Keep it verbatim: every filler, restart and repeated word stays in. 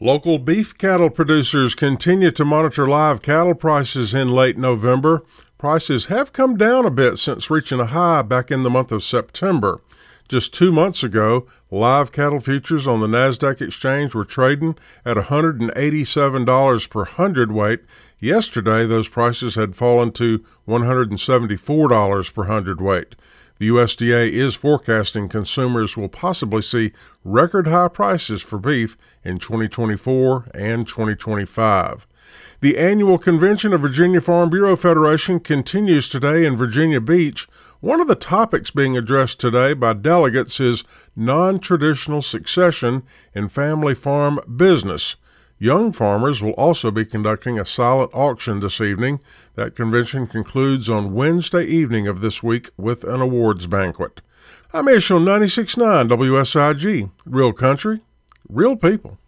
Local beef cattle producers continue to monitor live cattle prices in late November. Prices have come down a bit since reaching a high back in the month of September. Just two months ago, live cattle futures on the NASDAQ exchange were trading at one hundred eighty-seven dollars per hundredweight. Yesterday, those prices had fallen to one hundred seventy-four dollars per hundredweight. The U S D A is forecasting consumers will possibly see record high prices for beef in twenty twenty-four and twenty twenty-five. The annual convention of Virginia Farm Bureau Federation continues today in Virginia Beach. One of the topics being addressed today by delegates is non-traditional succession in family farm business. Young farmers will also be conducting a silent auction this evening. That convention concludes on Wednesday evening of this week with an awards banquet. I'm Ish on ninety-six point nine W S I G. Real country, real people.